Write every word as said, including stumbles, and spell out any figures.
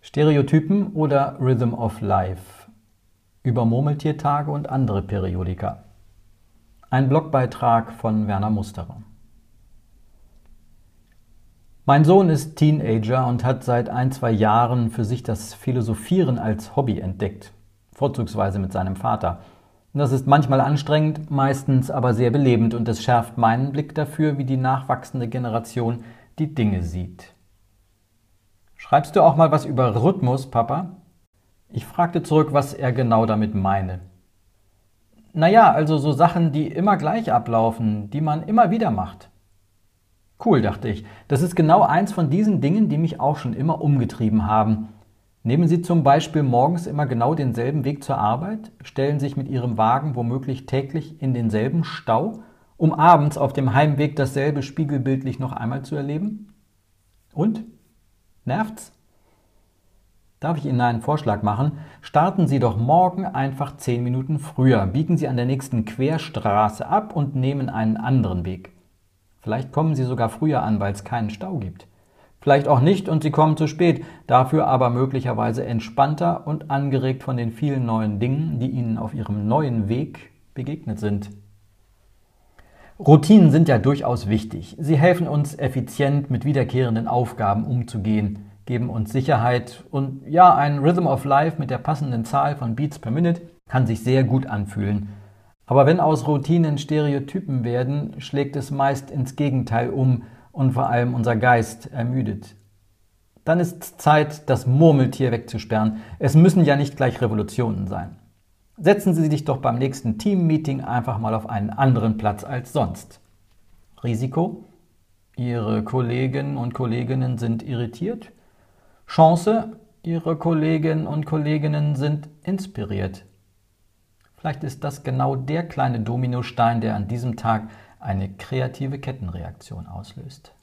Stereotypen oder Rhythm of Life über Murmeltiertage und andere Periodika. Ein Blogbeitrag von Werner Musterer. Mein Sohn ist Teenager und hat seit ein, zwei Jahren für sich das Philosophieren als Hobby entdeckt, vorzugsweise mit seinem Vater. Das ist manchmal anstrengend, meistens aber sehr belebend und es schärft meinen Blick dafür, wie die nachwachsende Generation die Dinge sieht. Schreibst du auch mal was über Rhythmus, Papa? Ich fragte zurück, was er genau damit meine. Naja, also so Sachen, die immer gleich ablaufen, die man immer wieder macht. Cool, dachte ich. Das ist genau eins von diesen Dingen, die mich auch schon immer umgetrieben haben. Nehmen Sie zum Beispiel morgens immer genau denselben Weg zur Arbeit, stellen sich mit Ihrem Wagen womöglich täglich in denselben Stau, um abends auf dem Heimweg dasselbe spiegelbildlich noch einmal zu erleben? Und? Nervt's? Darf ich Ihnen einen Vorschlag machen? Starten Sie doch morgen einfach zehn Minuten früher, biegen Sie an der nächsten Querstraße ab und nehmen einen anderen Weg. Vielleicht kommen Sie sogar früher an, weil es keinen Stau gibt. Vielleicht auch nicht und Sie kommen zu spät, dafür aber möglicherweise entspannter und angeregt von den vielen neuen Dingen, die Ihnen auf Ihrem neuen Weg begegnet sind. Routinen sind ja durchaus wichtig. Sie helfen uns, effizient mit wiederkehrenden Aufgaben umzugehen, geben uns Sicherheit und ja, ein Rhythm of Life mit der passenden Zahl von Beats per Minute kann sich sehr gut anfühlen. Aber wenn aus Routinen Stereotypen werden, schlägt es meist ins Gegenteil um und vor allem unser Geist ermüdet. Dann ist Zeit, das Murmeltier wegzusperren. Es müssen ja nicht gleich Revolutionen sein. Setzen Sie sich doch beim nächsten Team-Meeting einfach mal auf einen anderen Platz als sonst. Risiko? Ihre Kollegen und Kolleginnen sind irritiert. Chance? Ihre Kolleginnen und Kolleginnen sind inspiriert. Vielleicht ist das genau der kleine Dominostein, der an diesem Tag eine kreative Kettenreaktion auslöst.